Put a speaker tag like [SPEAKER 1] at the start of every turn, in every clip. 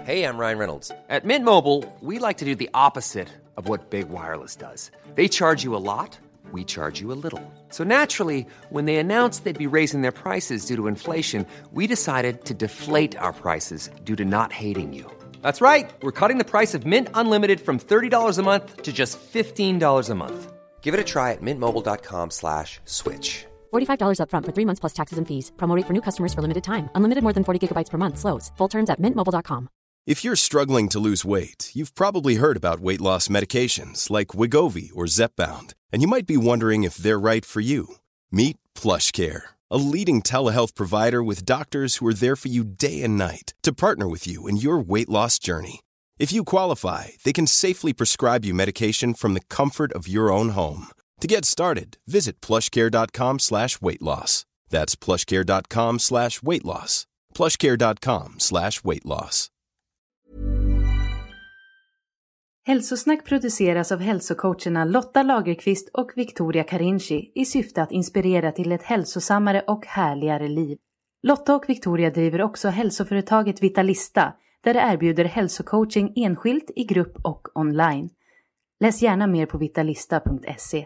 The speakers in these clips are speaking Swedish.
[SPEAKER 1] Hey, I'm Ryan Reynolds. At Mint Mobile, we like to do the opposite of what Big Wireless does. They charge you a lot, we charge you a little. So naturally, when they announced they'd be raising their prices due to inflation, we decided to deflate our prices due to not hating you. That's right. We're cutting the price of Mint Unlimited from $30 a month to just $15 a month. Give it a try at mintmobile.com/switch.
[SPEAKER 2] $45 up front for 3 months plus taxes and fees. Promo rate for new customers for limited time. Unlimited more than 40 gigabytes per month. Slows full terms at mintmobile.com.
[SPEAKER 3] If you're struggling to lose weight, you've probably heard about weight loss medications like Wegovy or Zepbound, and you might be wondering if they're right for you. Meet PlushCare, a leading telehealth provider with doctors who are there for you day and night to partner with you in your weight loss journey. If you qualify, they can safely prescribe you medication from the comfort of your own home. To get started, visit plushcare.com/weightloss. That's plushcare.com/weightloss. plushcare.com/weightloss.
[SPEAKER 4] Hälsosnack produceras av hälsocoacherna Lotta Lagerqvist och Victoria Carinci i syfte att inspirera till ett hälsosammare och härligare liv. Lotta och Victoria driver också hälsoföretaget Vitalista, där det erbjuder hälsocoaching enskilt, i grupp och online. Läs gärna mer på vitalista.se.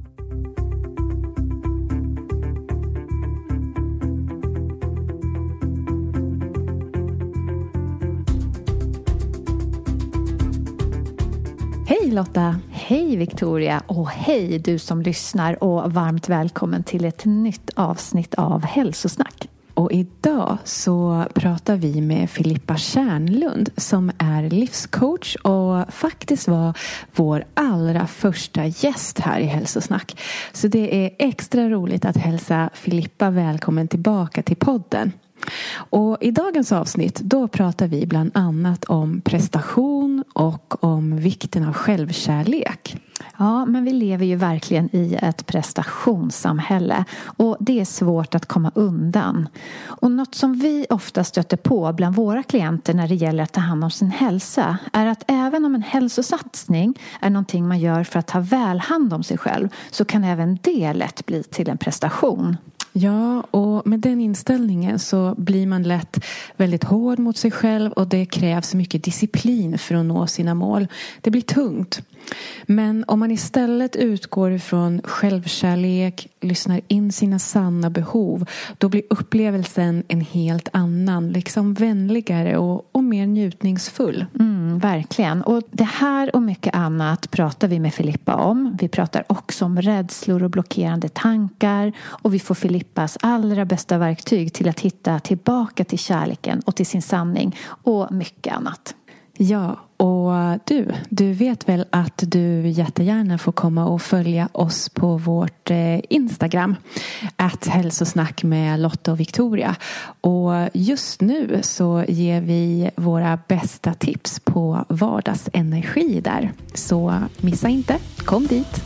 [SPEAKER 5] Hej Lotta!
[SPEAKER 6] Hej Victoria och hej du som lyssnar och varmt välkommen till ett nytt avsnitt av Hälsosnack.
[SPEAKER 5] Och idag så pratar vi med Filippa Tjärnlund som är livscoach och faktiskt var vår allra första gäst här i Hälsosnack. Så det är extra roligt att hälsa Filippa välkommen tillbaka till podden. Och i dagens avsnitt då pratar vi bland annat om prestation och om vikten av självkärlek.
[SPEAKER 6] Ja, men vi lever ju verkligen i ett prestationssamhälle och det är svårt att komma undan. Och något som vi ofta stöter på bland våra klienter när det gäller att ta hand om sin hälsa är att även om en hälsosatsning är någonting man gör för att ta väl hand om sig själv, så kan även det lätt bli till en prestation.
[SPEAKER 5] Ja, och med den inställningen så blir man lätt väldigt hård mot sig själv och det krävs mycket disciplin för att nå sina mål. Det blir tungt. Men om man istället utgår ifrån självkärlek, lyssnar in sina sanna behov, då blir upplevelsen en helt annan, liksom vänligare och mer njutningsfull.
[SPEAKER 6] Verkligen. Och det här och mycket annat pratar vi med Filippa om. Vi pratar också om rädslor och blockerande tankar. Och vi får Filippas allra bästa verktyg till att hitta tillbaka till kärleken och till sin sanning och mycket annat.
[SPEAKER 5] Ja, och du vet väl att du jättegärna får komma och följa oss på vårt Instagram @hälsosnack med Lotta och Victoria. Och just nu så ger vi våra bästa tips på vardagsenergi där. Så missa inte, kom dit!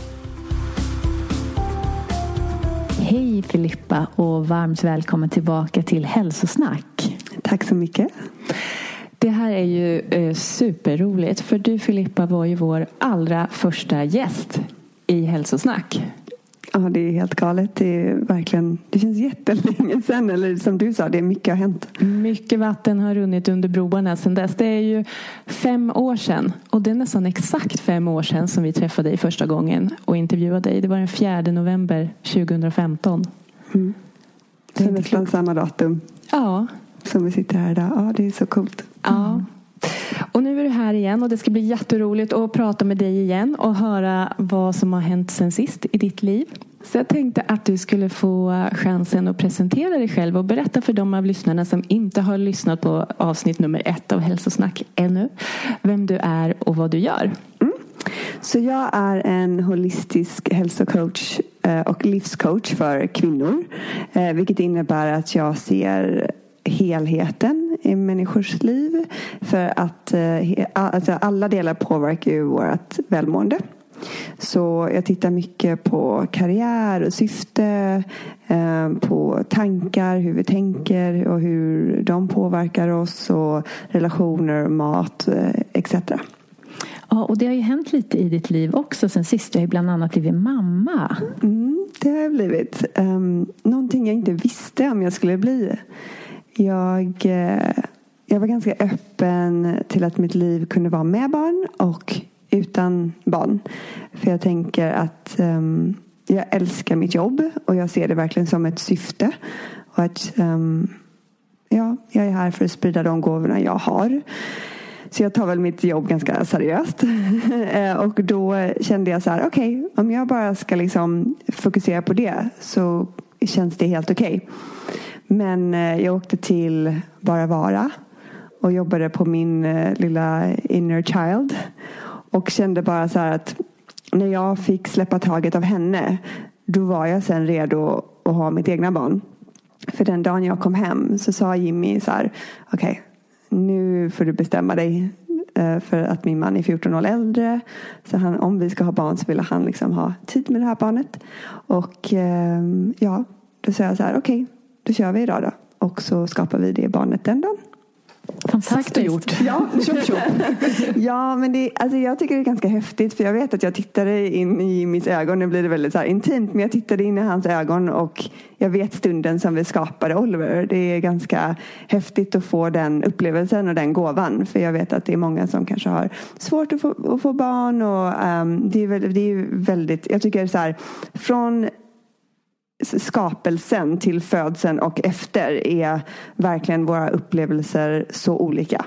[SPEAKER 5] Hej Filippa och varmt välkommen tillbaka till Hälsosnack.
[SPEAKER 7] Tack så mycket.
[SPEAKER 5] Det här är ju superroligt, för du Filippa var ju vår allra första gäst i Hälsosnack.
[SPEAKER 7] Ja, det är helt galet. Det är verkligen, det känns jättelänge sedan, eller som du sa, det är mycket har hänt.
[SPEAKER 5] Mycket vatten har runnit under broarna sedan dess. Det är ju 5 år sedan, och det är nästan exakt 5 år sedan som vi träffade dig första gången och intervjuade dig. Det var den 4 november 2015.
[SPEAKER 7] Det är nästan samma datum.
[SPEAKER 5] Ja.
[SPEAKER 7] Som vi sitter här idag. Ja, det är så coolt.
[SPEAKER 5] Ja. Och nu är du här igen och det ska bli jätteroligt att prata med dig igen och höra vad som har hänt sen sist i ditt liv. Så jag tänkte att du skulle få chansen att presentera dig själv och berätta för de av lyssnarna som inte har lyssnat på avsnitt nummer 1 av Hälsosnack ännu, vem du är och vad du gör.
[SPEAKER 7] Så jag är en holistisk hälsocoach och livscoach för kvinnor. Vilket innebär att jag ser helheten i människors liv, för att alltså alla delar påverkar ju vårt välmående. Så jag tittar mycket på karriär och syfte, på tankar, hur vi tänker och hur de påverkar oss, och relationer, mat, etc.
[SPEAKER 6] Ja, och det har ju hänt lite i ditt liv också sen sist. Du har ju bland annat blivit mamma.
[SPEAKER 7] Det har jag blivit. Någonting jag inte visste om jag skulle bli. Jag jag var ganska öppen till att mitt liv kunde vara med barn och utan barn. För jag tänker att jag älskar mitt jobb och jag ser det verkligen som ett syfte. Och att jag är här för att sprida de gåvorna jag har. Så jag tar väl mitt jobb ganska seriöst. Och då kände jag så här, okej, om jag bara ska liksom fokusera på det så känns det helt okej. Men jag åkte till Bara Vara och jobbade på min lilla inner child. Och kände bara så här att när jag fick släppa taget av henne, då var jag sen redo att ha mitt egna barn. För den dagen jag kom hem så sa Jimmy så här, okej, nu får du bestämma dig. För att min man är 14 år äldre. Så om vi ska ha barn så vill han liksom ha tid med det här barnet. Och då sa jag så här, okej, då kör vi idag då. Och så skapar vi det barnet den dagen.
[SPEAKER 6] Fantastiskt.
[SPEAKER 5] Gjort.
[SPEAKER 7] Ja, ja, men jag tycker det är ganska häftigt. För jag vet att jag tittade in i Jimmys ögon. Nu blir det väldigt så här intimt. Men jag tittade in i hans ögon. Och jag vet stunden som vi skapade Oliver. Det är ganska häftigt att få den upplevelsen och den gåvan. För jag vet att det är många som kanske har svårt att få barn. Och det är väldigt, jag tycker så här, från skapelsen till födseln och efter är verkligen våra upplevelser så olika.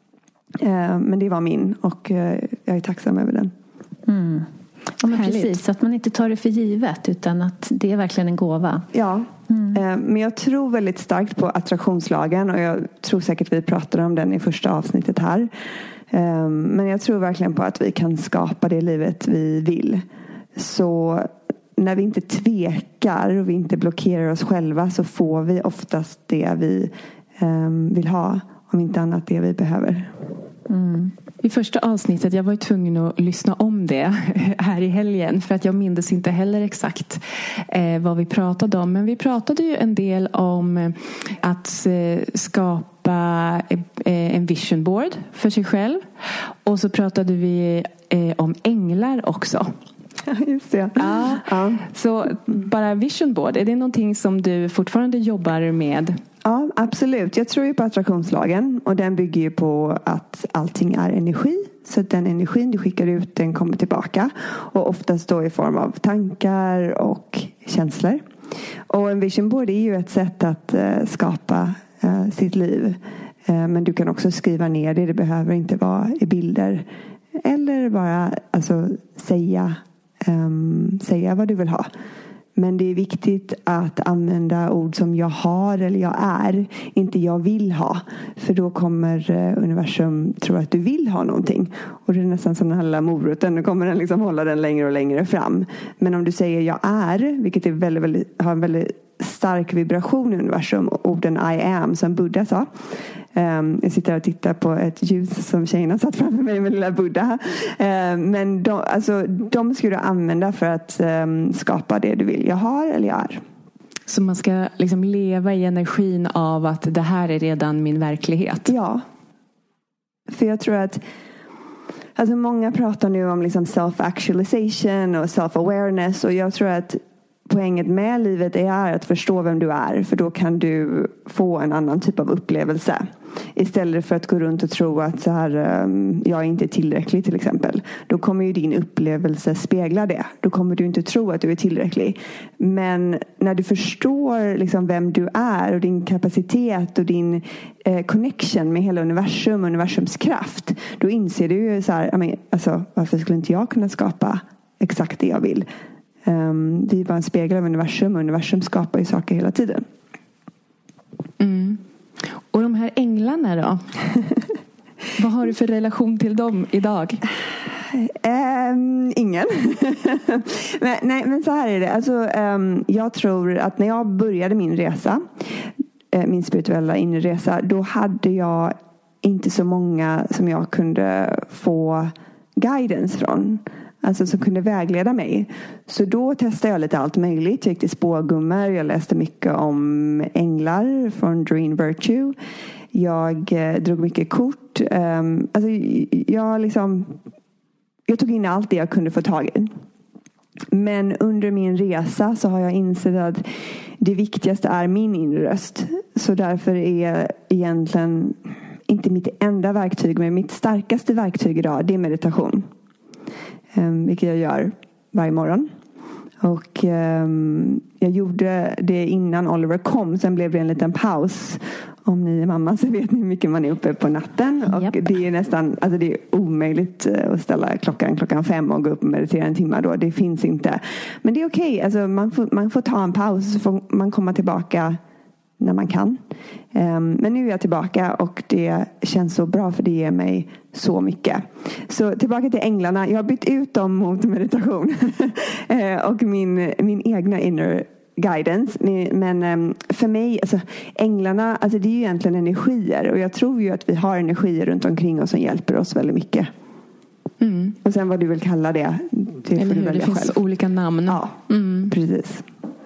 [SPEAKER 7] Men det var min och jag är tacksam över den.
[SPEAKER 6] Ja, men precis, att man inte tar det för givet utan att det är verkligen en gåva.
[SPEAKER 7] Ja, men jag tror väldigt starkt på attraktionslagen och jag tror säkert vi pratade om den i första avsnittet här. Men jag tror verkligen på att vi kan skapa det livet vi vill. Så när vi inte tvekar och vi inte blockerar oss själva så får vi oftast det vi vill ha. Om inte annat det vi behöver.
[SPEAKER 5] I första avsnittet, jag var ju tvungen att lyssna om det här i helgen. För att jag minns inte heller exakt vad vi pratade om. Men vi pratade ju en del om att skapa en vision board för sig själv. Och så pratade vi om änglar också.
[SPEAKER 7] Just det.
[SPEAKER 5] Ja. Så bara vision board, är det någonting som du fortfarande jobbar med?
[SPEAKER 7] Ja, absolut. Jag tror ju på attraktionslagen och den bygger ju på att allting är energi. Så att den energin du skickar ut, den kommer tillbaka. Och oftast då i form av tankar och känslor. Och en vision board är ju ett sätt att skapa sitt liv. Men du kan också skriva ner det. Det behöver inte vara i bilder. Eller bara säga vad du vill ha. Men det är viktigt att använda ord som jag har eller jag är. Inte jag vill ha. För då kommer universum tro att du vill ha någonting. Och det är nästan som den här lilla moroten. Då kommer den liksom hålla den längre och längre fram. Men om du säger jag är. Vilket är har en väldigt stark vibration i universum. Orden I am som Buddha sa. Jag sitter och tittar på ett ljus som tjejerna satt framför mig med lilla Buddha. Men de ska du använda för att skapa det du vill. Jag har eller jag är.
[SPEAKER 5] Så man ska liksom leva i energin av att det här är redan min verklighet.
[SPEAKER 7] Ja. För jag tror att många pratar nu om liksom self-actualization och self-awareness. Och jag tror att poängen med livet är att förstå vem du är. För då kan du få en annan typ av upplevelse. Istället för att gå runt och tro att så här, jag är inte tillräcklig till exempel. Då kommer ju din upplevelse spegla det. Då kommer du inte tro att du är tillräcklig. Men när du förstår liksom vem du är och din kapacitet och din connection med hela universums kraft. Då inser du ju så här, varför skulle inte jag kunna skapa exakt det jag vill? Det är bara en spegel av universum. Och universum skapar ju saker hela tiden.
[SPEAKER 5] Och de här änglarna då? Vad har du för relation till dem idag?
[SPEAKER 7] Ingen. men så här är det. Jag tror att när jag började min resa. Min spirituella inre resa. Då hade jag inte så många som jag kunde få guidance från. Som kunde vägleda mig. Så då testade jag lite allt möjligt. Jag gick till spågummor. Jag läste mycket om änglar från Doreen Virtue. Jag drog mycket kort. Jag tog in allt det jag kunde få tag i. Men under min resa så har jag insett att det viktigaste är min inre röst. Så därför är egentligen inte mitt enda verktyg, men mitt starkaste verktyg idag, det är meditation. Vilket jag gör varje morgon. Och jag gjorde det innan Oliver kom. Sen blev det en liten paus. Om ni är mamma så vet ni hur mycket man är uppe på natten. Och det är nästan, alltså det är omöjligt att ställa klockan 5 och gå upp och meditera en timme då. Det finns inte. Men det är okej. Alltså man får ta en paus, så får man komma tillbaka när man kan. Men nu är jag tillbaka och det känns så bra, för det ger mig så mycket. Så tillbaka till änglarna. Jag har bytt ut dem mot meditation. Och min egna inner guidance. Men för mig, alltså, änglarna, alltså det är ju egentligen energier. Och jag tror ju att vi har energier runt omkring oss som hjälper oss väldigt mycket. Och sen vad du vill kalla det.
[SPEAKER 5] Eller hur, det finns själv olika namn.
[SPEAKER 7] Ja, precis.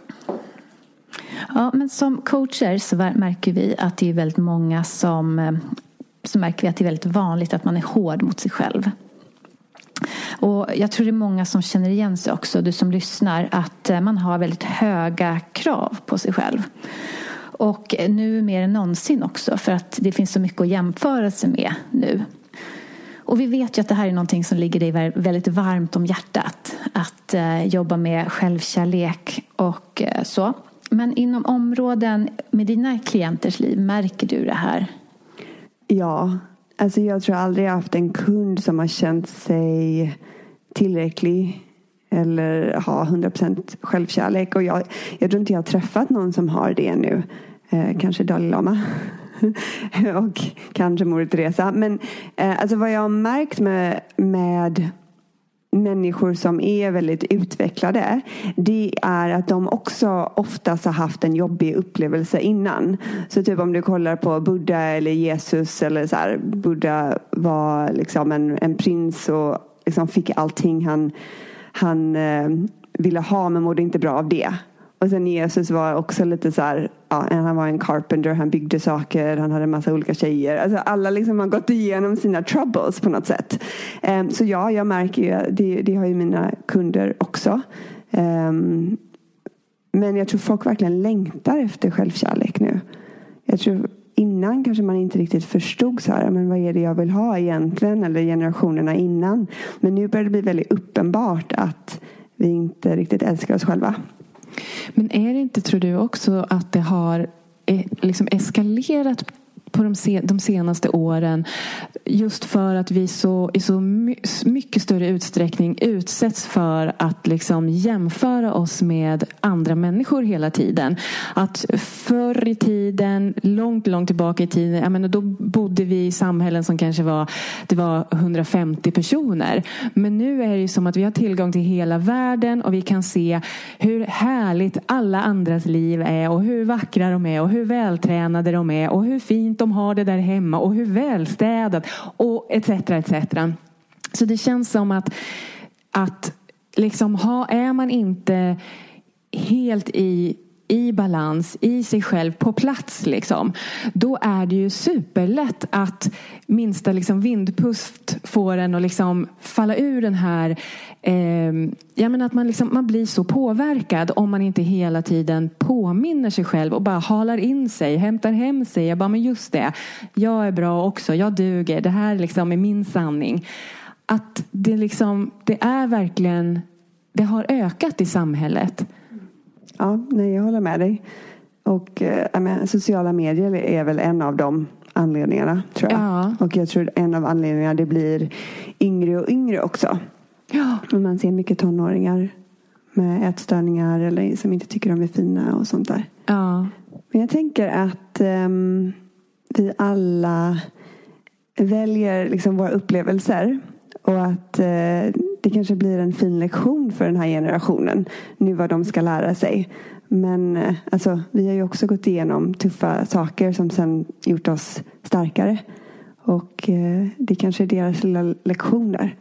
[SPEAKER 6] Ja, men som coacher så märker vi att det är väldigt många som märker vi att det är väldigt vanligt att man är hård mot sig själv. Och jag tror det är många som känner igen sig också, du som lyssnar, att man har väldigt höga krav på sig själv. Och nu mer än någonsin också, för att det finns så mycket att jämföra sig med nu. Och vi vet ju att det här är någonting som ligger dig väldigt varmt om hjärtat. Att jobba med självkärlek och så. Men inom områden med dina klienters liv, märker du det här?
[SPEAKER 7] Ja, alltså jag tror aldrig jag haft en kund som har känt sig tillräcklig eller ha 100% självkärlek. Och jag tror inte jag har träffat någon som har det nu. Kanske Dalai Lama och kanske Moder Teresa. Men alltså vad jag har märkt med människor som är väldigt utvecklade, det är att de också oftast har haft en jobbig upplevelse innan. Så typ om du kollar på Buddha eller Jesus eller så här, Buddha var liksom en prins och liksom fick allting han ville ha, men mådde inte bra av det. Och sen Jesus var också lite så här, ja, han var en carpenter, han byggde saker, han hade en massa olika tjejer. Alltså alla liksom har gått igenom sina troubles på något sätt. Så ja, jag märker ju, det har ju mina kunder också. Men jag tror folk verkligen längtar efter självkärlek nu. Jag tror innan kanske man inte riktigt förstod så här, men vad är det jag vill ha egentligen, eller generationerna innan. Men nu börjar det bli väldigt uppenbart att vi inte riktigt älskar oss själva. Men är det inte, tror du också, att det har liksom eskalerat på de senaste åren, just för att vi i så mycket större utsträckning utsätts för att liksom jämföra oss med andra människor hela tiden. Att förr i tiden, långt tillbaka i tiden, jag menar, då bodde vi i samhällen som kanske var 150 personer. Men nu är det ju som att vi har tillgång till hela världen och vi kan se hur härligt alla andras liv är och hur vackra de är och hur vältränade de är och hur fint de har det där hemma och hur välstädat och etc. Så det känns som att liksom är man inte helt i balans i sig själv på plats liksom, då är det ju superlätt att minsta liksom vindpust får en att liksom falla ur den här jag menar att man blir så påverkad om man inte hela tiden påminner sig själv och bara halar in sig, hämtar hem sig. Jag bara, men just det, jag är bra också, jag duger, det här liksom är min sanning. Att det liksom, det är verkligen, det har ökat i samhället. Ja, nej, jag håller med dig. Och sociala medier är väl en av de anledningarna, tror jag. Ja. Och jag tror en av anledningarna, det blir yngre och yngre också. Ja. Och man ser mycket tonåringar med ätstörningar eller som inte tycker de är fina och sånt där. Ja. Men jag tänker att vi alla väljer liksom våra upplevelser. Och att det kanske blir en fin lektion för den här generationen. Nu vad de ska lära sig. Men alltså, vi har ju också gått igenom tuffa saker som sen gjort oss starkare. Och det kanske är deras lilla lektion där.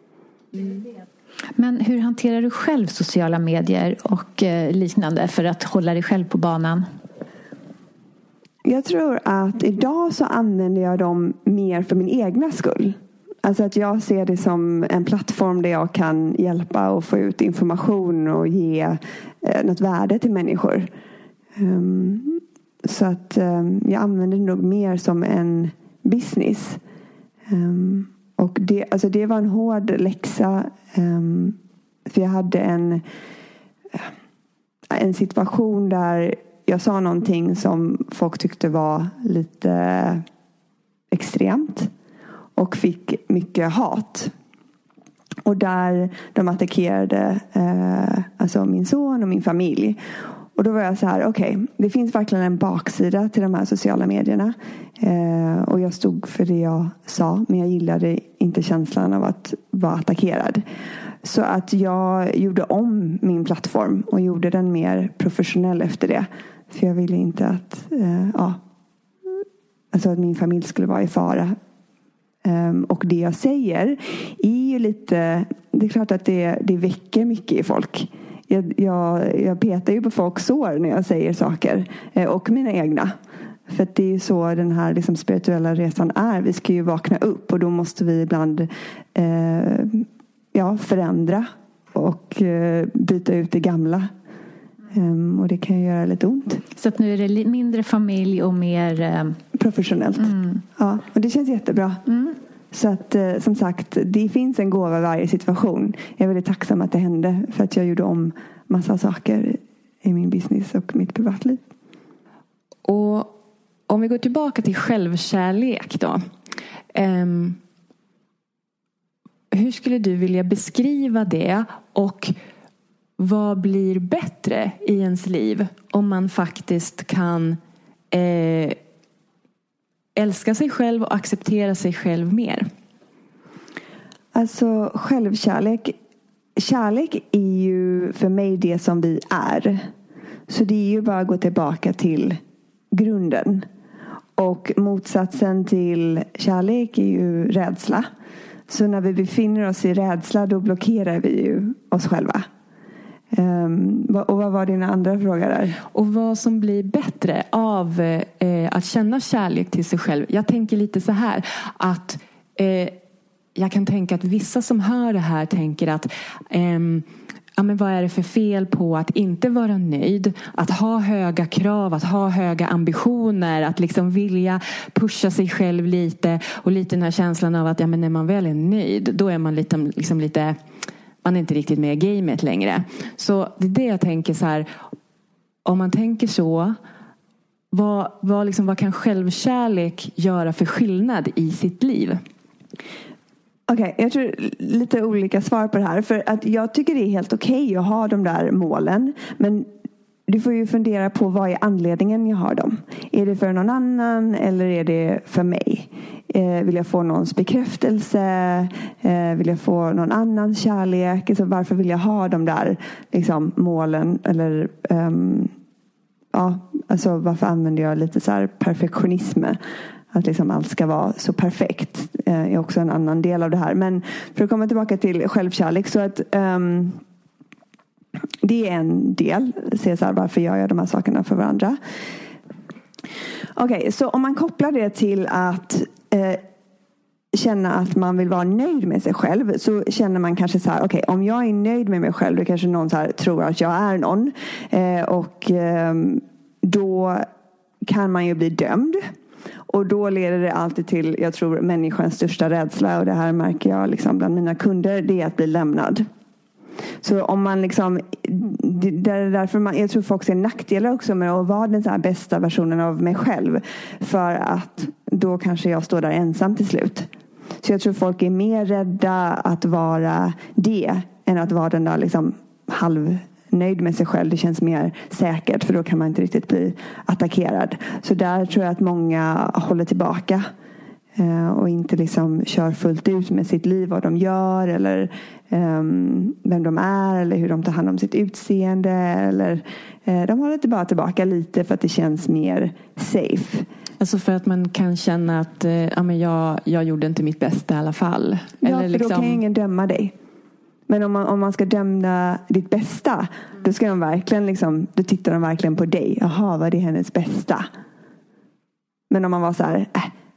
[SPEAKER 6] Men hur hanterar du själv sociala medier och liknande för att hålla dig själv på banan?
[SPEAKER 7] Jag tror att idag så använder jag dem mer för min egna skull. Alltså att jag ser det som en plattform där jag kan hjälpa och få ut information och ge något värde till människor. Så att jag använder det nog mer som en business. Och det var en hård läxa. För jag hade en situation där jag sa någonting som folk tyckte var lite extremt. Och fick mycket hat. Och där de attackerade alltså min son och min familj. Och då var jag så här, okej, det finns verkligen en baksida till de här sociala medierna. Och jag stod för det jag sa, men jag gillade inte känslan av att vara attackerad. Så att jag gjorde om min plattform och gjorde den mer professionell efter det. För jag ville inte att, att min familj skulle vara i fara. Och det jag säger är ju lite, det är klart att det väcker mycket i folk. Jag petar ju på folks sår när jag säger saker. Och mina egna. För att det är ju så den här liksom spirituella resan är. Vi ska ju vakna upp. Och då måste vi ibland förändra. Och byta ut det gamla. Och det kan ju göra lite ont.
[SPEAKER 6] Så att nu är det mindre familj och mer
[SPEAKER 7] professionellt. Ja, och det känns jättebra. Så att som sagt, det finns en gåva i varje situation. Jag är väldigt tacksam att det hände. För att jag gjorde om massa saker i min business och mitt privatliv.
[SPEAKER 5] Och om vi går tillbaka till självkärlek då. Hur skulle du vilja beskriva det? Och vad blir bättre i ens liv om man faktiskt kan älska sig själv och acceptera sig själv mer?
[SPEAKER 7] Alltså självkärlek. Kärlek är ju för mig det som vi är. Så det är ju bara att gå tillbaka till grunden. Och motsatsen till kärlek är ju rädsla. Så när vi befinner oss i rädsla, då blockerar vi ju oss själva. Och vad var dina andra frågor där?
[SPEAKER 5] Och vad som blir bättre av att känna kärlek till sig själv. Jag tänker lite så här att jag kan tänka att vissa som hör det här tänker att men vad är det för fel på att inte vara nöjd? Att ha höga krav, att ha höga ambitioner, att liksom vilja pusha sig själv lite. Och lite den här känslan av att men när man väl är nöjd, då är man lite man är inte riktigt med i gamet längre. Så det är det jag tänker så här. Om man tänker så, vad kan självkärlek göra för skillnad i sitt liv?
[SPEAKER 7] Okej, jag tror lite olika svar på det här. För att jag tycker det är helt okej att ha de där målen. Men du får ju fundera på vad är anledningen jag har dem. Är det för någon annan eller är det för mig? Vill jag få någons bekräftelse? Vill jag få någon annans kärlek? Alltså, varför vill jag ha de där liksom, målen? Eller alltså, varför använder jag lite så här perfektionism? Att liksom allt ska vara så perfekt är också en annan del av det här. Men för att komma tillbaka till självkärlek så att det är en del. Se så här, varför jag gör de här sakerna för varandra. Okej, så om man kopplar det till att känna att man vill vara nöjd med sig själv, så känner man kanske så här, okej, om jag är nöjd med mig själv, då kanske någon så här tror att jag är någon. Och då kan man ju bli dömd. Och då leder det alltid till, jag tror, människans största rädsla. Och det här märker jag liksom bland mina kunder. Det är att bli lämnad. Så om man liksom, det är därför jag tror folk ser nackdelar också med att vara den så här bästa versionen av mig själv. För att då kanske jag står där ensam till slut. Så jag tror folk är mer rädda att vara det än att vara den där liksom halvnöjd med sig själv. Det känns mer säkert, för då kan man inte riktigt bli attackerad. Så där tror jag att många håller tillbaka. Och inte liksom kör fullt ut med sitt liv, vad de gör eller vem de är eller hur de tar hand om sitt utseende. Eller de håller bara tillbaka lite för att det känns mer safe.
[SPEAKER 5] Alltså för att man kan känna att jag gjorde inte mitt bästa i alla fall.
[SPEAKER 7] Ja,
[SPEAKER 5] eller
[SPEAKER 7] för
[SPEAKER 5] liksom...
[SPEAKER 7] då kan ingen döma dig. Men om man ska döma ditt bästa, då ska de verkligen liksom, då tittar de verkligen på dig. Jaha, vad är det hennes bästa? Men om man var så här,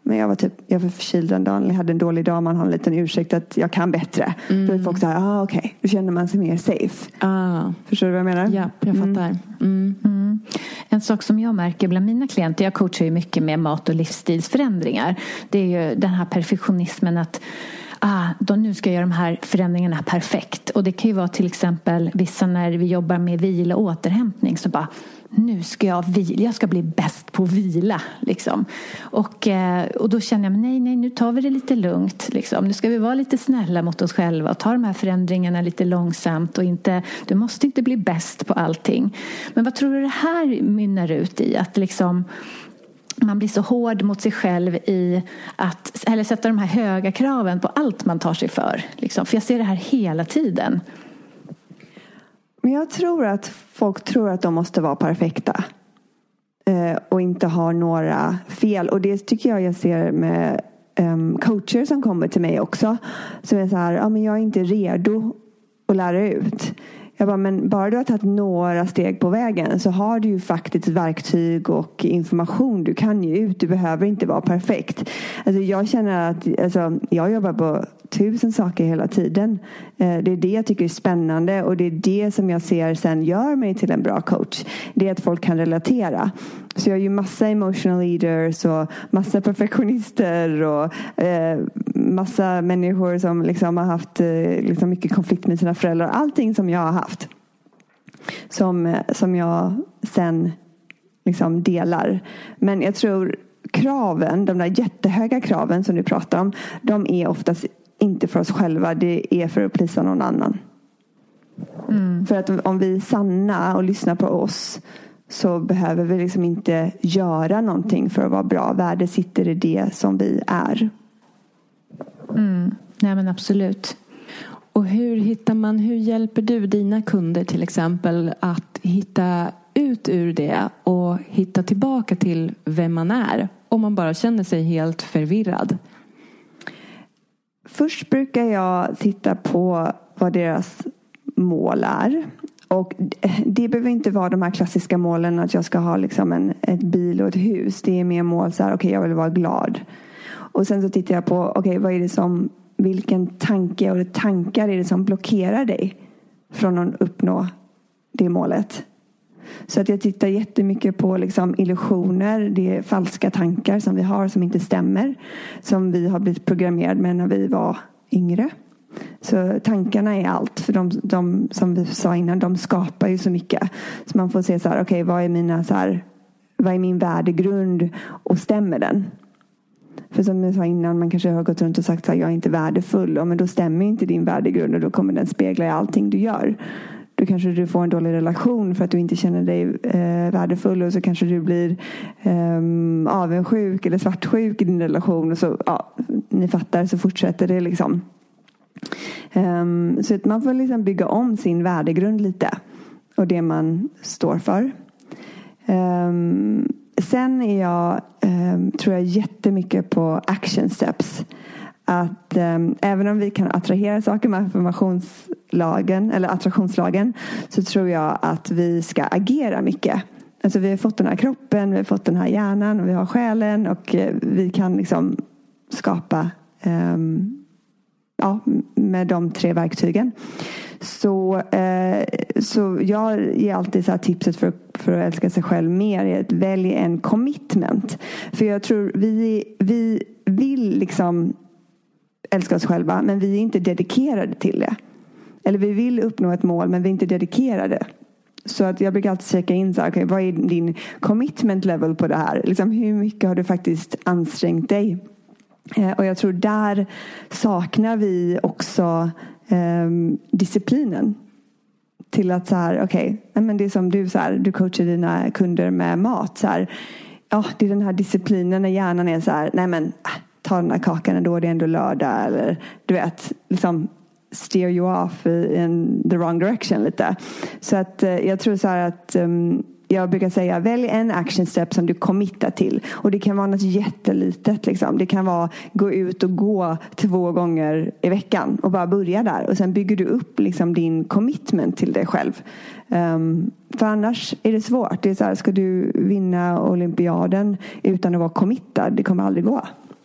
[SPEAKER 7] Men jag var förkyld den dagen. Jag hade en dålig dag. Man har en liten ursäkt att jag kan bättre. Då är folk så här, okej. Då känner man sig mer safe. Förstår du vad jag menar?
[SPEAKER 5] Ja, jag fattar.
[SPEAKER 6] En sak som jag märker bland mina klienter, jag coachar ju mycket med mat- och livsstilsförändringar. Det är ju den här perfektionismen att nu ska jag göra de här förändringarna perfekt. Och det kan ju vara till exempel vissa när vi jobbar med vila och återhämtning så bara, nu ska jag ska bli bäst på vila liksom. Och då känner jag, nej, nu tar vi det lite lugnt liksom. Nu ska vi vara lite snälla mot oss själva och ta de här förändringarna lite långsamt och du måste inte bli bäst på allting. Men vad tror du det här mynnar ut i? Att liksom man blir så hård mot sig själv eller sätta de här höga kraven på allt man tar sig för liksom. För jag ser det här hela tiden.
[SPEAKER 7] Men jag tror att folk tror att de måste vara perfekta. Och inte ha några fel. Och det tycker jag ser med coacher som kommer till mig också. Som är så här, men jag är inte redo att lära ut. Jag bara, men bara du har tagit några steg på vägen så har du ju faktiskt verktyg och information du kan ge ut. Du behöver inte vara perfekt. Alltså jag känner att jag jobbar på 1000 saker hela tiden. Det är det jag tycker är spännande och det är det som jag ser sen gör mig till en bra coach. Det är att folk kan relatera. Så jag är ju massa emotional leaders och massa perfektionister och massa människor som liksom har haft liksom mycket konflikt med sina föräldrar. Allting som jag har haft. Som jag sen liksom delar. Men jag tror kraven, de där jättehöga kraven som du pratar om, de är oftast inte för oss själva. Det är för att plisa någon annan. För att om vi är sanna och lyssnar på oss så behöver vi liksom inte göra någonting för att vara bra. Värde sitter i det som vi är.
[SPEAKER 6] Nej men absolut.
[SPEAKER 5] Och hur hjälper du dina kunder till exempel att hitta ut ur det och hitta tillbaka till vem man är om man bara känner sig helt förvirrad?
[SPEAKER 7] Först brukar jag titta på vad deras mål är. Och det behöver inte vara de här klassiska målen att jag ska ha liksom ett bil och ett hus. Det är mer mål så här, okej, jag vill vara glad. Och sen så tittar jag på, vad är det vilken tanke och tankar är det som blockerar dig från att uppnå det målet. Så att jag tittar jättemycket på liksom illusioner. Det är falska tankar som vi har som inte stämmer. Som vi har blivit programmerade med när vi var yngre. Så tankarna är allt. För de som vi sa innan, de skapar ju så mycket. Så man får se så här, vad är min värdegrund och stämmer den? För som jag sa innan, man kanske har gått runt och sagt att jag är inte värdefull. Men då stämmer inte din värdegrund och då kommer den spegla i allting du gör. Då kanske du får en dålig relation för att du inte känner dig värdefull. Och så kanske du blir avundsjuk eller svartsjuk i din relation. Och så, ni fattar, så fortsätter det liksom. Så att man får liksom bygga om sin värdegrund lite. Och det man står för. Sen är jag, tror jag jättemycket på action steps. Att även om vi kan attrahera saker med attraktionslagen så tror jag att vi ska agera mycket. Alltså vi har fått den här kroppen, vi har fått den här hjärnan och vi har själen och vi kan liksom skapa med de 3 verktygen. Så jag ger alltid så här tipset för att älska sig själv mer är att välja en commitment. För jag tror vi vill liksom älska oss själva, men vi är inte dedikerade till det. Eller vi vill uppnå ett mål, men vi är inte dedikerade. Så att jag brukar alltid checka in så här, vad är din commitment level på det här? Liksom, hur mycket har du faktiskt ansträngt dig? Och jag tror där saknar vi också disciplinen. Till att så här, men det är som du så här, du coachar dina kunder med mat så här, det är den här disciplinen när hjärnan är så här, ta den här kakan ändå, det är ändå lördag, eller du vet, liksom steer you off in the wrong direction lite. Så att jag tror så här att jag brukar säga, välj en action step som du committar till. Och det kan vara något jättelitet. Liksom. Det kan vara gå ut och gå 2 gånger i veckan. Och bara börja där. Och sen bygger du upp liksom din commitment till dig själv. För annars är det svårt. Det är så här, ska du vinna olympiaden utan att vara committad? Det kommer aldrig gå.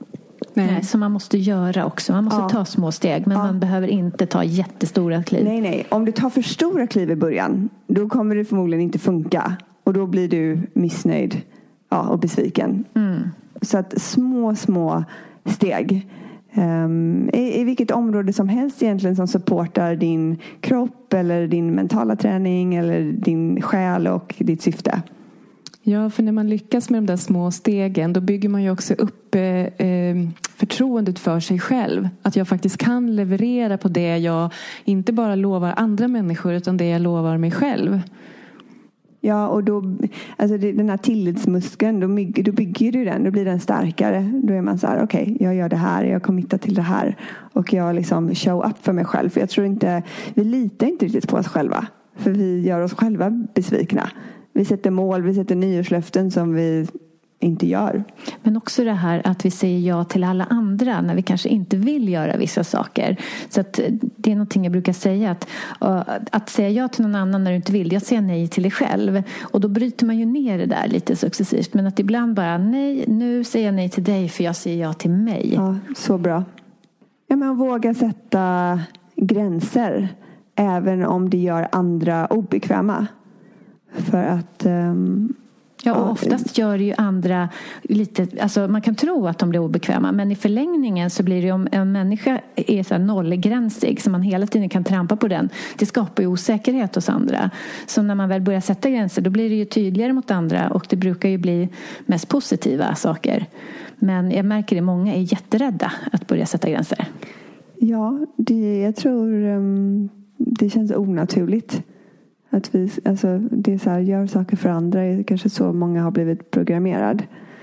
[SPEAKER 6] Nej, så man måste göra också. Man måste ta små steg. Men man behöver inte ta jättestora kliv.
[SPEAKER 7] Nej. Om du tar för stora kliv i början, då kommer det förmodligen inte funka. Och då blir du missnöjd och besviken. Så att små steg. I vilket område som helst egentligen som supportar din kropp eller din mentala träning eller din själ och ditt syfte.
[SPEAKER 5] Ja, för när man lyckas med de där små stegen, då bygger man ju också upp förtroendet för sig själv. Att jag faktiskt kan leverera på det jag inte bara lovar andra människor utan det jag lovar mig själv.
[SPEAKER 7] Ja, och då, alltså den här tillitsmuskeln, då bygger du den, då blir den starkare. Då är man så här, okej, jag gör det här, jag committar till det här. Och jag liksom show up för mig själv. För jag tror inte, vi litar inte riktigt på oss själva. För vi gör oss själva besvikna. Vi sätter mål, vi sätter nyårslöften som vi inte gör.
[SPEAKER 6] Men också det här att vi säger ja till alla andra när vi kanske inte vill göra vissa saker. Så att det är någonting jag brukar säga att säga ja till någon annan när du inte vill, jag säger nej till dig själv. Och då bryter man ju ner det där lite successivt. Men att ibland bara, nej, nu säger jag nej till dig för jag säger ja till mig.
[SPEAKER 7] Ja, så bra. Ja, men våga sätta gränser även om det gör andra obekväma. För att...
[SPEAKER 6] Ja, och oftast gör ju andra lite, alltså man kan tro att de blir obekväma, men i förlängningen så blir det, om en människa är så här nollgränsig så man hela tiden kan trampa på den, det skapar ju osäkerhet hos andra. Så när man väl börjar sätta gränser, då blir det ju tydligare mot andra och det brukar ju bli mest positiva saker. Men jag märker att många är jätterädda att börja sätta gränser.
[SPEAKER 7] Ja, jag tror det känns onaturligt. Att vi, alltså det är så här, gör saker för andra är kanske så många har blivit programmerad.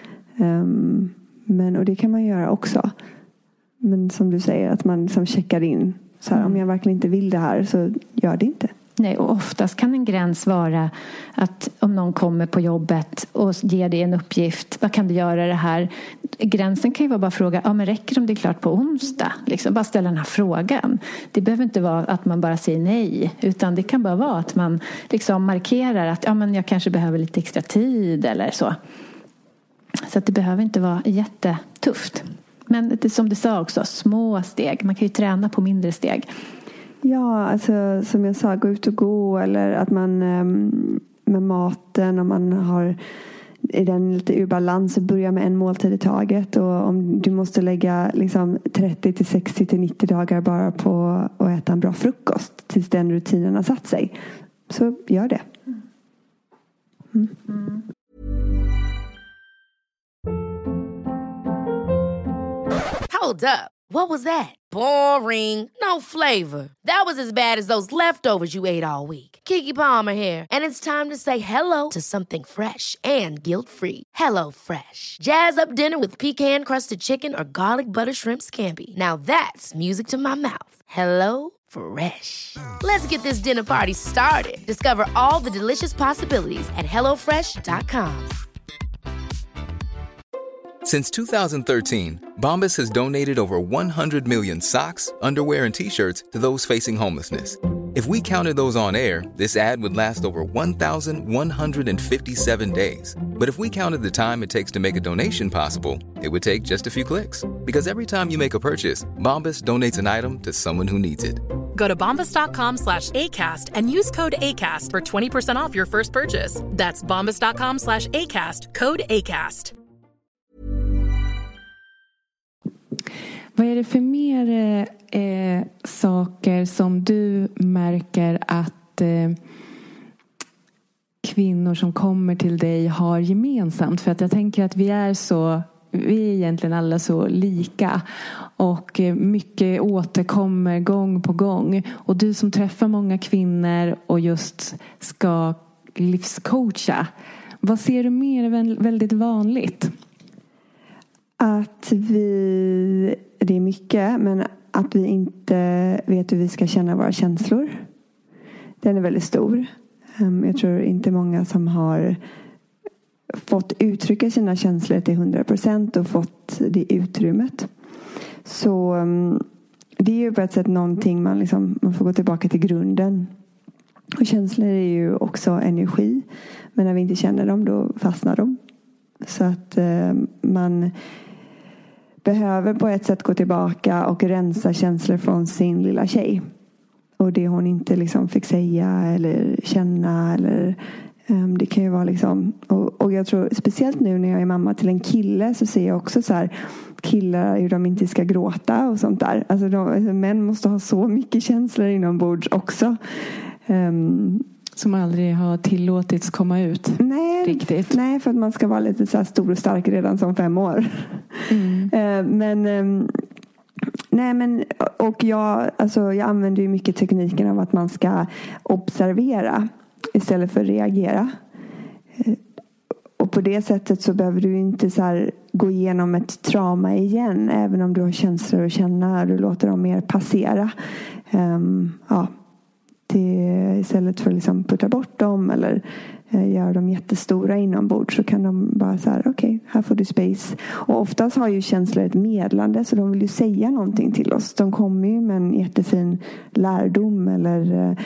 [SPEAKER 7] Och det kan man göra också. Men som du säger, att man liksom checkar in. Så här, om jag verkligen inte vill det här så gör det inte.
[SPEAKER 6] Nej, och oftast kan en gräns vara att om någon kommer på jobbet och ger dig en uppgift, vad kan du göra det här? Gränsen kan ju vara bara fråga, men räcker det om det är klart på onsdag? Liksom, bara ställa den här frågan. Det behöver inte vara att man bara säger nej, utan det kan bara vara att man liksom markerar att men jag kanske behöver lite extra tid eller så. Så att det behöver inte vara jättetufft. Men det, som du sa också, små steg. Man kan ju träna på mindre steg.
[SPEAKER 7] Ja, alltså som jag sa, gå ut och gå. Eller att man med maten, om man har i den lite ur balans, så börja med en måltid i taget. Och om du måste lägga liksom 30 till 60 till 90 dagar bara på att äta en bra frukost tills den rutinen har satt sig, så gör det.
[SPEAKER 8] Hold up. What was that? Boring. No flavor. That was as bad as those leftovers you ate all week. Keke Palmer here. And it's time to say hello to something fresh and guilt-free. Hello Fresh. Jazz up dinner with pecan-crusted chicken or garlic butter shrimp scampi. Now that's music to my mouth. Hello Fresh. Let's get this dinner party started. Discover all the delicious possibilities at HelloFresh.com.
[SPEAKER 9] Since 2013, Bombas has donated over 100 million socks, underwear, and T-shirts to those facing homelessness. If we counted those on air, this ad would last over 1,157 days. But if we counted the time it takes to make a donation possible, it would take just a few clicks. Because every time you make a purchase, Bombas donates an item to someone who needs it.
[SPEAKER 10] Go to bombas.com/ACAST and use code ACAST for 20% off your first purchase. That's bombas.com/ACAST, code ACAST.
[SPEAKER 5] Vad är det för mer saker som du märker att kvinnor som kommer till dig har gemensamt? För att jag tänker att vi är egentligen alla så lika. Och mycket återkommer gång på gång. Och du som träffar många kvinnor och just ska livscoacha. Vad ser du mer väldigt vanligt?
[SPEAKER 7] Att det är mycket, men att vi inte vet hur vi ska känna våra känslor. Den är väldigt stor. Jag tror inte många som har fått uttrycka sina känslor till 100% och fått det utrymmet. Så det är ju på ett sätt någonting man får gå tillbaka till grunden. Och känslor är ju också energi. Men när vi inte känner dem, då fastnar de. Så att man behöver på ett sätt gå tillbaka och rensa känslor från sin lilla tjej. Och det hon inte liksom fick säga eller känna. Eller, det kan ju vara liksom... Och jag tror, speciellt nu när jag är mamma till en kille, så ser jag också så här... Killar, hur de inte ska gråta och sånt där. Alltså män måste ha så mycket känslor inombords också.
[SPEAKER 5] Som aldrig har tillåtits komma ut.
[SPEAKER 7] Nej,
[SPEAKER 5] riktigt.
[SPEAKER 7] Nej, för att man ska vara lite så här stor och stark redan som 5 år. Och jag använder ju mycket tekniken av att man ska observera istället för reagera. Och på det sättet så behöver du inte så här gå igenom ett trauma igen. Även om du har känslor att känna. Du låter dem mer passera. Det, istället för att liksom putta bort dem. Eller göra dem jättestora inombords. Så kan de bara så här, okej, här får du space. Och oftast har ju känslor ett medlande. Så de vill ju säga någonting till oss. De kommer ju med en jättefin lärdom. Eller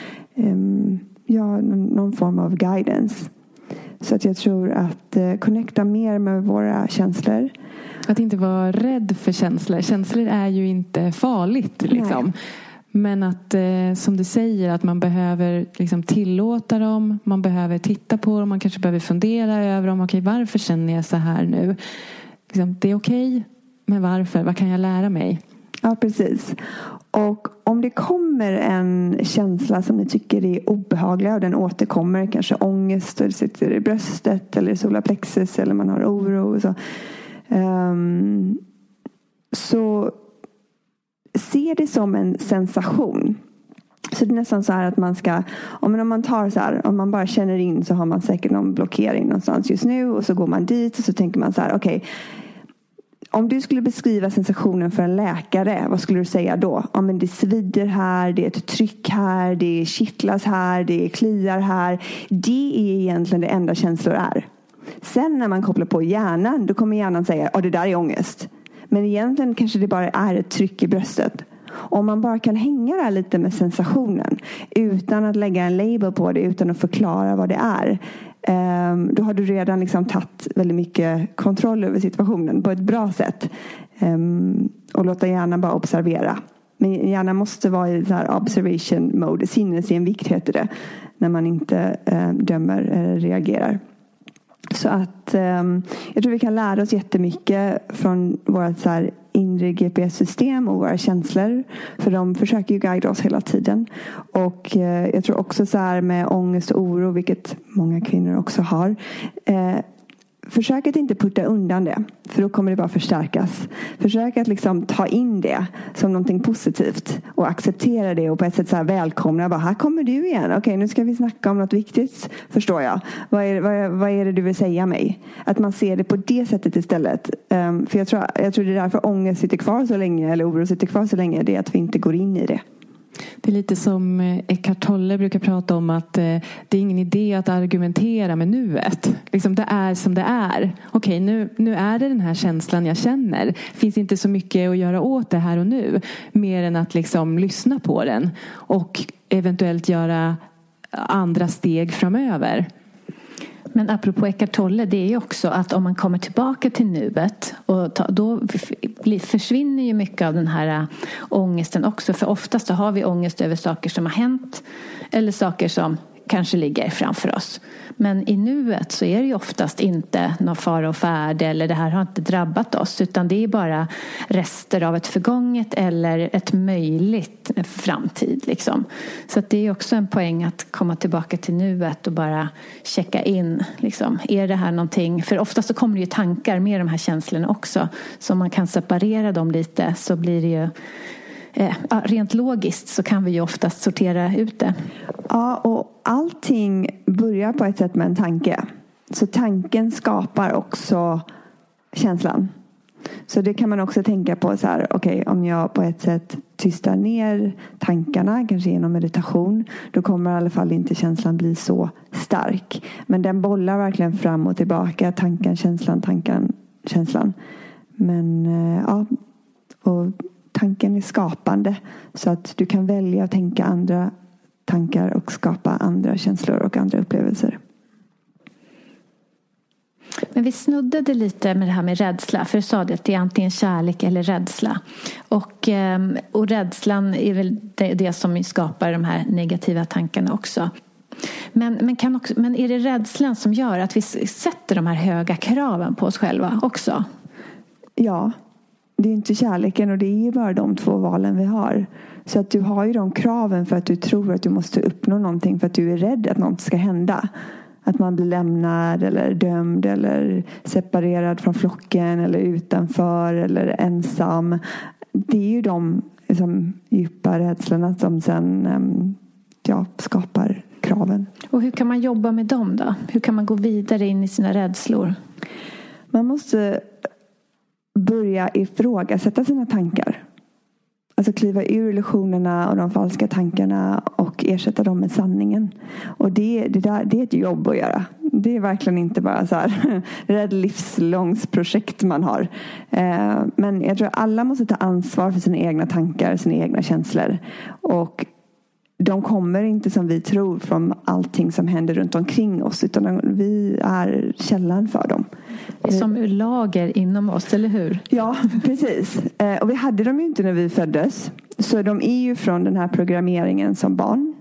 [SPEAKER 7] någon form av guidance. Så att jag tror att connecta mer med våra känslor.
[SPEAKER 5] Att inte vara rädd för känslor. Känslor är ju inte farligt liksom. Nej. Men att som du säger, att man behöver liksom tillåta dem. Man behöver titta på dem. Man kanske behöver fundera över dem. Okej, varför känner jag så här nu? Liksom, det är okej, men varför? Vad kan jag lära mig?
[SPEAKER 7] Ja, precis. Och om det kommer en känsla som ni tycker är obehaglig och den återkommer, kanske ångest eller sitter i bröstet eller i solarplexus eller man har oro och så se det som en sensation. Så det är nästan så här att man ska, om man tar så här, om man bara känner in, så har man säkert någon blockering någonstans just nu, och så går man dit och så tänker man så här, okej, om du skulle beskriva sensationen för en läkare, vad skulle du säga då? Ja, men det svider här, det är ett tryck här, det är kittlas här, det är kliar här. Det är egentligen det enda känslor är. Sen när man kopplar på hjärnan, då kommer hjärnan säga, ja, det där är ångest. Men egentligen kanske det bara är ett tryck i bröstet. Om man bara kan hänga där lite med sensationen utan att lägga en label på det, utan att förklara vad det är, då har du redan liksom tagit väldigt mycket kontroll över situationen på ett bra sätt. Och låta hjärnan bara observera. Men hjärnan måste vara i så här observation mode. Sinnesenvikt heter det. När man inte dömer eller reagerar. Så att jag tror vi kan lära oss jättemycket från vårt så här inre GPS-system och våra känslor. För de försöker ju guida oss hela tiden. Och jag tror också så här med ångest och oro, vilket många kvinnor också har. Försök att inte putta undan det. För då kommer det bara förstärkas. Försök att liksom ta in det som någonting positivt. Och acceptera det och på ett sätt så här välkomna. Bara, här kommer du igen. Okej, nu ska vi snacka om något viktigt. Förstår jag. Vad är det du vill säga mig? Att man ser det på det sättet istället. För jag tror det är därför ångest sitter kvar så länge. Eller oro sitter kvar så länge. Det är att vi inte går in i det.
[SPEAKER 5] Det är lite som Eckhart Tolle brukar prata om, att det är ingen idé att argumentera med nuet. Liksom det är som det är. Okej, nu är det den här känslan jag känner. Finns inte så mycket att göra åt det här och nu. Mer än att liksom lyssna på den. Och eventuellt göra andra steg framöver.
[SPEAKER 6] Men apropå Eckhart Tolle, det är ju också att om man kommer tillbaka till nuet, och då försvinner ju mycket av den här ångesten också. För oftast så har vi ångest över saker som har hänt eller saker som kanske ligger framför oss. Men i nuet så är det ju oftast inte någon fara och färd, eller det här har inte drabbat oss, utan det är bara rester av ett förgånget eller ett möjligt framtid liksom. Så att det är också en poäng att komma tillbaka till nuet och bara checka in liksom, är det här någonting, för oftast så kommer det ju tankar med de här känslorna också, så om man kan separera dem lite så blir det ju rent logiskt, så kan vi ju oftast sortera ut det.
[SPEAKER 7] Ja, och allting börjar på ett sätt med en tanke. Så tanken skapar också känslan. Så det kan man också tänka på så här, okej, om jag på ett sätt tystar ner tankarna, kanske genom meditation, då kommer i alla fall inte känslan bli så stark. Men den bollar verkligen fram och tillbaka, tanken, känslan. Men ja, och tanken är skapande, så att du kan välja att tänka andra tankar och skapa andra känslor och andra upplevelser.
[SPEAKER 6] Men vi snuddade lite med det här med rädsla. För du sa det att det är antingen kärlek eller rädsla. Och rädslan är väl det som skapar de här negativa tankarna också. Men är det rädslan som gör att vi sätter de här höga kraven på oss själva också?
[SPEAKER 7] Ja, det är inte kärleken och det är ju bara de 2 valen vi har. Så att du har ju de kraven för att du tror att du måste uppnå någonting för att du är rädd att något ska hända. Att man blir lämnad eller dömd eller separerad från flocken eller utanför eller ensam. Det är ju de liksom, djupa rädslorna som sen skapar kraven.
[SPEAKER 6] Och hur kan man jobba med dem då? Hur kan man gå vidare in i sina rädslor?
[SPEAKER 7] Man måste börja ifrågasätta sina tankar. Alltså kliva ur illusionerna och de falska tankarna och ersätta dem med sanningen. Och det är ett jobb att göra. Det är verkligen inte bara så här ett livslångt projekt man har. Men jag tror att alla måste ta ansvar för sina egna tankar, sina egna känslor. Och de kommer inte som vi tror från allting som händer runt omkring oss. Utan vi är källan för dem.
[SPEAKER 6] Det är som lager inom oss, eller hur?
[SPEAKER 7] Ja, precis. Och vi hade dem ju inte när vi föddes. Så de är ju från den här programmeringen som barn.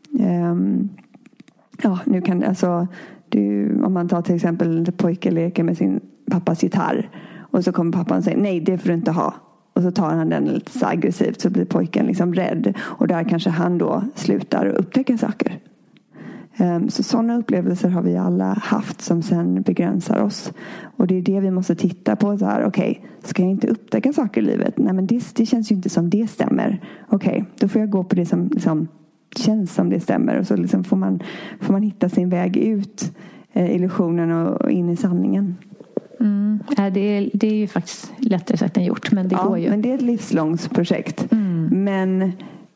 [SPEAKER 7] Nu kan alltså om man tar till exempel en pojke leker med sin pappas gitarr. Och så kommer pappan och säger, nej det får du inte ha. Och så tar han den lite så aggressivt så blir pojken liksom rädd. Och där kanske han då slutar att upptäcka saker. Så sådana upplevelser har vi alla haft som sen begränsar oss. Och det är det vi måste titta på. Så här, okej, ska jag inte upptäcka saker i livet? Nej, men det känns ju inte som det stämmer. Okej, då får jag gå på det som liksom, känns som det stämmer. Och så liksom får man hitta sin väg ut illusionen och in i sanningen.
[SPEAKER 6] Det är ju faktiskt lättare sagt än gjort. Men det går ju.
[SPEAKER 7] Men det är ett livslångt projekt. Men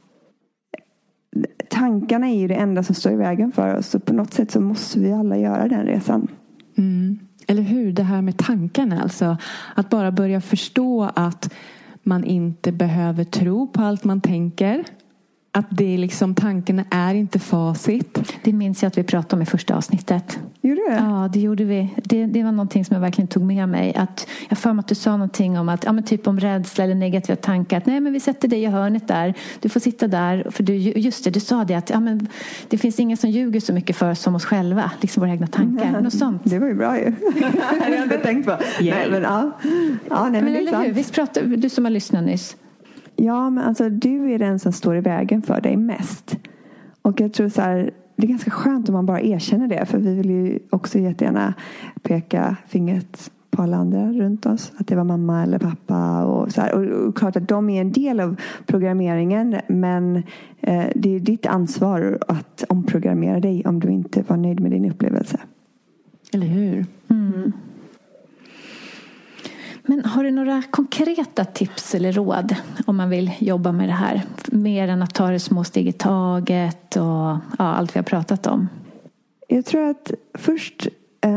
[SPEAKER 7] tankarna är ju det enda som står i vägen för oss. Så på något sätt så måste vi alla göra den resan.
[SPEAKER 5] Eller hur? Det här med tankarna. Alltså att bara börja förstå att man inte behöver tro på allt man tänker. Att det är liksom, tankarna är inte facit.
[SPEAKER 6] Det minns jag att vi pratade om i första avsnittet.
[SPEAKER 7] Gjorde det?
[SPEAKER 6] Ja, det gjorde vi. Det var någonting som jag verkligen tog med mig. Att jag för mig att du sa någonting om att, men typ om rädsla eller negativa tankar. Att nej, men vi sätter dig i hörnet där. Du får sitta där. För du sa det att det finns ingen som ljuger så mycket för oss som oss själva. Liksom våra egna tankar. Något sånt.
[SPEAKER 7] Det var ju bra ju. Det hade jag inte tänkt på. Nej, men men det är sant.
[SPEAKER 6] Visst pratade du som har lyssnat nyss?
[SPEAKER 7] Ja, men alltså du är den som står i vägen för dig mest. Och jag tror så här, det är ganska skönt om man bara erkänner det. För vi vill ju också jättegärna peka fingret på alla andra runt oss. Att det var mamma eller pappa och så här. Och klart att de är en del av programmeringen. Men det är ditt ansvar att omprogrammera dig om du inte var nöjd med din upplevelse.
[SPEAKER 5] Eller hur?
[SPEAKER 6] Men har du några konkreta tips eller råd om man vill jobba med det här? Mer än att ta det små steg i taget och allt vi har pratat om.
[SPEAKER 7] Jag tror att först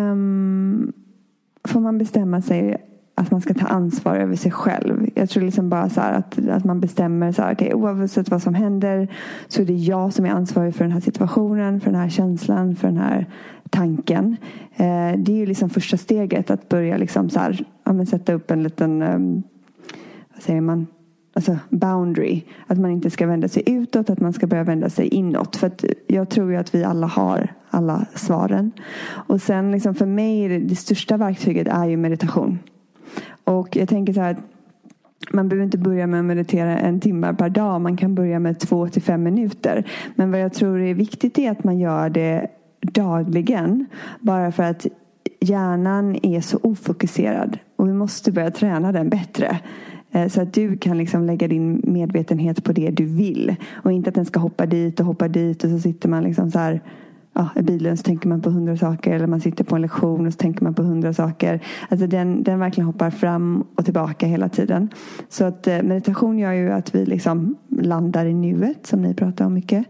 [SPEAKER 7] får man bestämma sig att man ska ta ansvar över sig själv. Jag tror liksom bara så här att man bestämmer så här, okej, oavsett vad som händer så är det jag som är ansvarig för den här situationen, för den här känslan, för den här tanken. Det är ju liksom första steget att börja liksom så här, sätta upp en liten vad säger man? Alltså boundary. Att man inte ska vända sig utåt, att man ska börja vända sig inåt. För att jag tror ju att vi alla har alla svaren. Och sen liksom för mig det största verktyget är ju meditation. Och jag tänker så här att man behöver inte börja med att meditera 1 timme per dag. Man kan börja med 2 till 5 minuter. Men vad jag tror är viktigt är att man gör det dagligen. Bara för att hjärnan är så ofokuserad. Och vi måste börja träna den bättre. Så att du kan liksom lägga din medvetenhet på det du vill. Och inte att den ska hoppa dit och så sitter man liksom så här. Ja, i bilen så tänker man på 100 saker. Eller man sitter på en lektion och så tänker man på 100 saker. Alltså den verkligen hoppar fram och tillbaka hela tiden. Så att meditation gör ju att vi liksom landar i nuet. Som ni pratar om mycket.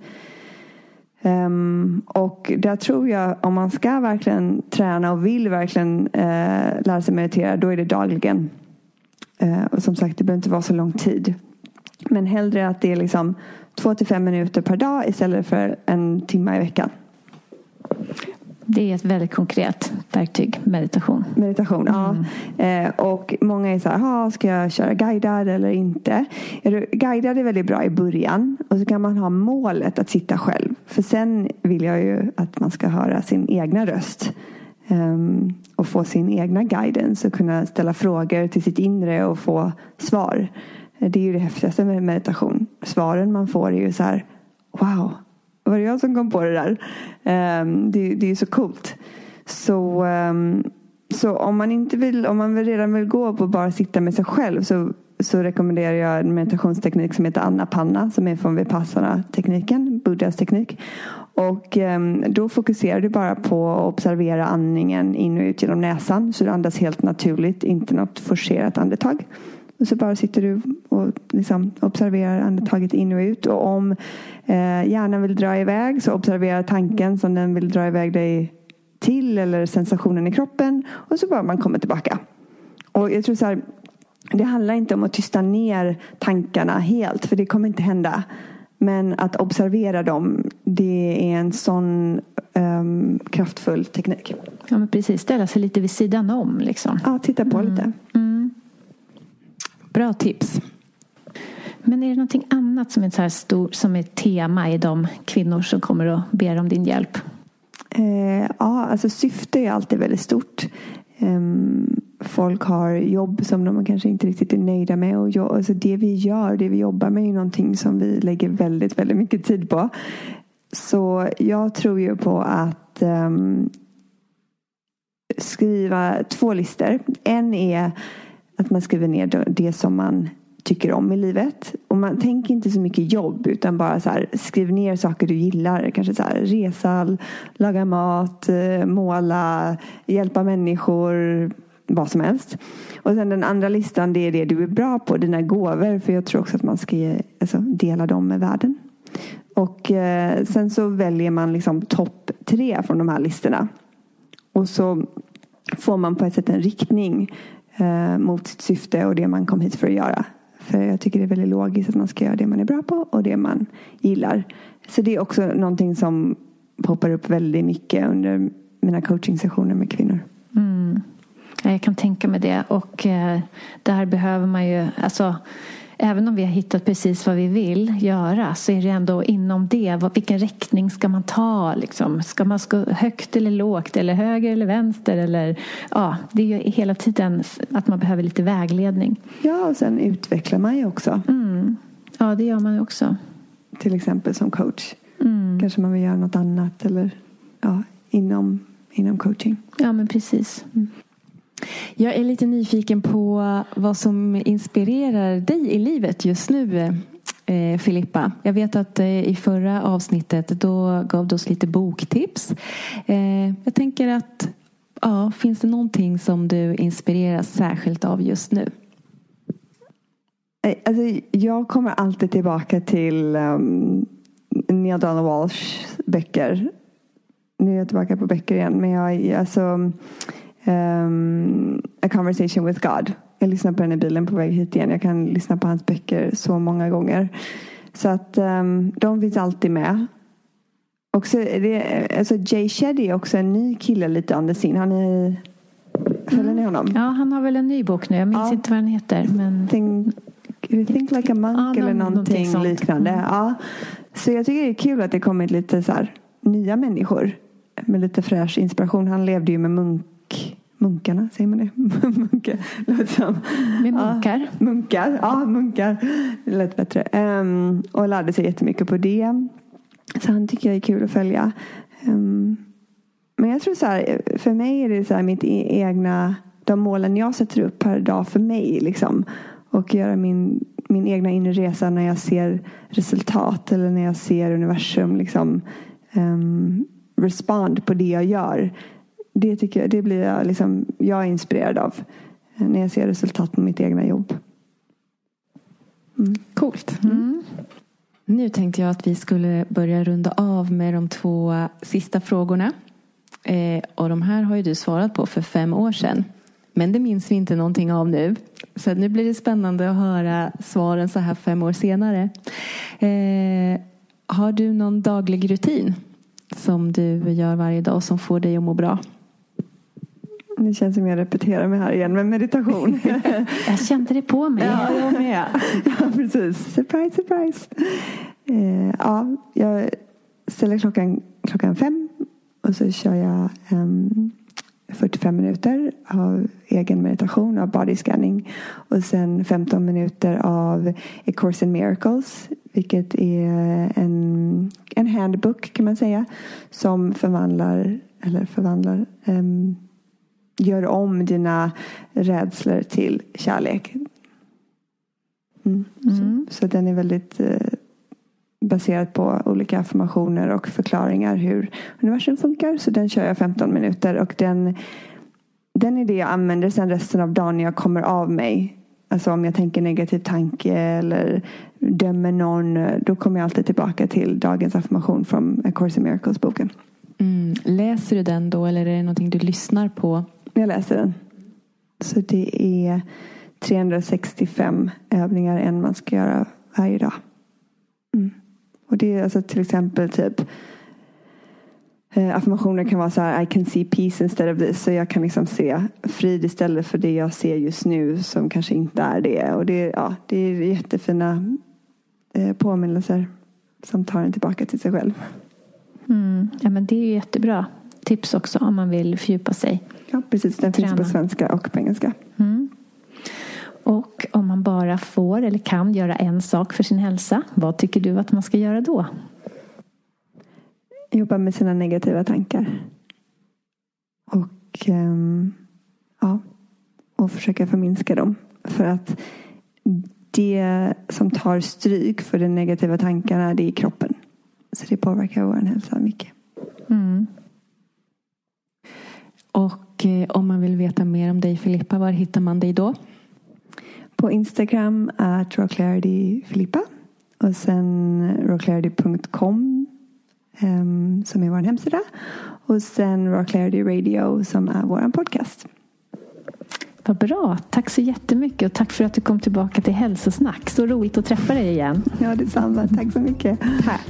[SPEAKER 7] Och där tror jag om man ska verkligen träna och vill verkligen lära sig meditera. Då är det dagligen. Och som sagt det behöver inte vara så lång tid. Men hellre att det är liksom 2 till 5 minuter per dag istället för 1 timme i veckan.
[SPEAKER 6] Det är ett väldigt konkret verktyg, meditation.
[SPEAKER 7] Meditation, ja. Och många är så här, ska jag köra guidad eller inte? Guidad är väldigt bra i början. Och så kan man ha målet att sitta själv. För sen vill jag ju att man ska höra sin egna röst. Och få sin egna guidance. Och kunna ställa frågor till sitt inre och få svar. Det är ju det häftigaste med meditation. Svaren man får är ju så här, wow. Var det jag som kom på det där? Det är ju så coolt. Så om man inte vill, om man redan vill gå på bara sitta med sig själv, så rekommenderar jag en meditationsteknik som heter Anapanna, som är från Vipassana-tekniken, Buddhas teknik. Och då fokuserar du bara på att observera andningen in och ut genom näsan, så du andas helt naturligt, inte något forcerat andetag. Och så bara sitter du och liksom observerar andetaget in och ut. Och om hjärnan vill dra iväg, så observera tanken som den vill dra iväg dig till. Eller sensationen i kroppen. Och så bara man kommer tillbaka. Och jag tror så här, det handlar inte om att tysta ner tankarna helt. För det kommer inte hända. Men att observera dem, det är en sån kraftfull teknik.
[SPEAKER 6] Ja, men precis. Ställa sig lite vid sidan om liksom.
[SPEAKER 7] Ja, titta på lite.
[SPEAKER 6] Bra tips. Men är det någonting annat som är så här som är tema i de kvinnor som kommer och ber om din hjälp?
[SPEAKER 7] Ja, alltså syfte är alltid väldigt stort. Folk har jobb som de kanske inte riktigt är nöjda med. Och alltså det vi jobbar med är någonting som vi lägger väldigt, väldigt mycket tid på. Så jag tror ju på att skriva 2 listor. En är att man skriver ner det som man tycker om i livet. Och man tänker inte så mycket jobb, utan bara så här, skriv ner saker du gillar. Kanske så här, resa, laga mat, måla, hjälpa människor, vad som helst. Och sen den andra listan, det är det du är bra på, dina gåvor. För jag tror också att man ska dela dem med världen. Och sen så väljer man liksom topp 3 från de här listorna. Och så får man på ett sätt en riktning mot sitt syfte och det man kom hit för att göra. För jag tycker det är väldigt logiskt att man ska göra det man är bra på och det man gillar. Så det är också någonting som poppar upp väldigt mycket under mina coaching-sessioner med kvinnor.
[SPEAKER 6] Jag kan tänka mig det. Och där behöver man ju, alltså, även om vi har hittat precis vad vi vill göra, så är det ändå inom det. Vilken riktning ska man ta? Liksom? Ska man gå högt eller lågt? Eller höger eller vänster? Eller, ja, det är ju hela tiden att man behöver lite vägledning.
[SPEAKER 7] Ja, och sen utvecklar man ju också.
[SPEAKER 6] Ja, det gör man ju också.
[SPEAKER 7] Till exempel som coach. Kanske man vill göra något annat. Eller inom coaching.
[SPEAKER 6] Ja, men precis.
[SPEAKER 5] Jag är lite nyfiken på vad som inspirerar dig i livet just nu, Filippa. Jag vet att i förra avsnittet då gav du oss lite boktips. Jag tänker att finns det någonting som du inspireras särskilt av just nu?
[SPEAKER 7] Alltså, jag kommer alltid tillbaka till Neale Donald Walsch böcker. Nu är jag tillbaka på böcker igen. Men A Conversation with God. Jag lyssnar på den i bilen på väg hit igen. Jag kan lyssna på hans böcker så många gånger. Så att de finns alltid med. Och så Jay Shetty är också en ny kille lite on the scene. Har ni följer ni honom?
[SPEAKER 6] Ja, han har väl en ny bok nu. Jag minns inte vad den heter. Men...
[SPEAKER 7] Think like a monk eller någonting liknande. Ja. Så jag tycker det är kul att det kommit lite så här nya människor med lite fräsch inspiration. Han levde ju med munkarna, säger man det?
[SPEAKER 6] Med munkar?
[SPEAKER 7] Munkar. Det lät bättre. Och lärde sig jättemycket på det. Så han tycker jag är kul att följa. Men jag tror så här, för mig är det så här mitt egna, de målen jag sätter upp per dag för mig liksom. Och göra min egna inre resa när jag ser resultat eller när jag ser universum liksom respond på det jag gör. Det tycker jag, det blir jag liksom, jag är inspirerad av när jag ser resultat på mitt egna jobb.
[SPEAKER 5] Coolt. Nu tänkte jag att vi skulle börja runda av med de 2 sista frågorna. Och de här har ju du svarat på för 5 år sedan. Men det minns vi inte någonting av nu. Så nu blir det spännande att höra svaren så här 5 år senare. Har du någon daglig rutin som du gör varje dag som får dig att må bra?
[SPEAKER 7] Det känns som jag repeterar mig här igen med meditation.
[SPEAKER 6] Jag kände det på mig.
[SPEAKER 5] Ja, jag med.
[SPEAKER 7] Ja, precis. Surprise, surprise. Ja, jag ställer klockan 5 och så kör jag 45 minuter av egen meditation, av body scanning, och sen 15 minuter av A Course in Miracles, vilket är en handbook kan man säga, som gör om dina rädslor till kärlek. Så den är väldigt baserad på olika affirmationer och förklaringar hur universum funkar. Så den kör jag 15 minuter. Och den är det jag använder sen resten av dagen när jag kommer av mig. Alltså om jag tänker negativ tanke eller dömer någon, då kommer jag alltid tillbaka till dagens affirmation från A Course in Miracles-boken.
[SPEAKER 5] Läser du den då, eller är det någonting du lyssnar på?
[SPEAKER 7] Jag läser den. Så det är 365 övningar än man ska göra varje dag. Och det är alltså till exempel typ affirmationer kan vara så här: I can see peace instead of this. Så jag kan liksom se frid istället för det jag ser just nu som kanske inte är det. Och det är jättefina påminnelser som tar en tillbaka till sig själv.
[SPEAKER 6] Ja, men det är ju jättebra tips också om man vill fördjupa sig.
[SPEAKER 7] Ja, precis. Den finns på svenska och på engelska.
[SPEAKER 6] Och om man bara får eller kan göra en sak för sin hälsa, vad tycker du att man ska göra då?
[SPEAKER 7] Jobba med sina negativa tankar. Och försöka förminska dem. För att det som tar stryk för de negativa tankarna, det är kroppen. Så det påverkar vår hälsa mycket.
[SPEAKER 5] Och om man vill veta mer om dig, Filippa, var hittar man dig då?
[SPEAKER 7] På Instagram är rawclarityfilippa. Och sen rawclarity.com som är vår hemsida. Och sen Raw Clarity Radio som är vår podcast.
[SPEAKER 6] Vad bra. Tack så jättemycket. Och tack för att du kom tillbaka till Hälsosnack. Så roligt att träffa dig igen.
[SPEAKER 7] Ja, detsamma. Tack så mycket.
[SPEAKER 6] Tack.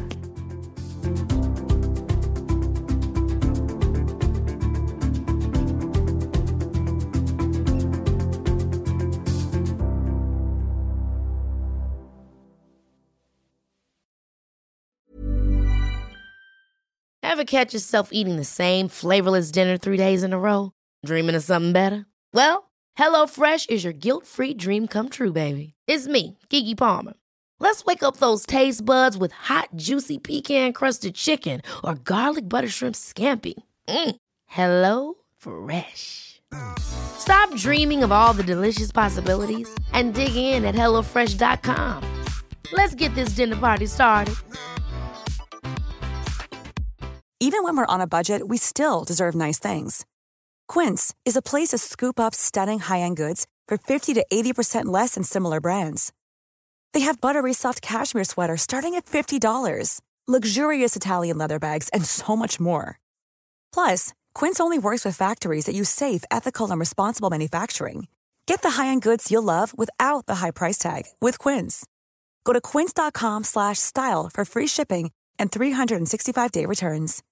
[SPEAKER 8] Ever catch yourself eating the same flavorless dinner 3 days in a row? Dreaming of something better? Well, HelloFresh is your guilt-free dream come true, baby. It's me, Keke Palmer. Let's wake up those taste buds with hot, juicy pecan-crusted chicken or garlic butter shrimp scampi. Hello Fresh. Stop dreaming of all the delicious possibilities and dig in at HelloFresh.com. Let's get this dinner party started.
[SPEAKER 11] Even when we're on a budget, we still deserve nice things. Quince is a place to scoop up stunning high-end goods for 50 to 80% less than similar brands. They have buttery soft cashmere sweaters starting at $50, luxurious Italian leather bags, and so much more. Plus, Quince only works with factories that use safe, ethical, and responsible manufacturing. Get the high-end goods you'll love without the high price tag with Quince. Go to quince.com/style for free shipping and 365-day returns.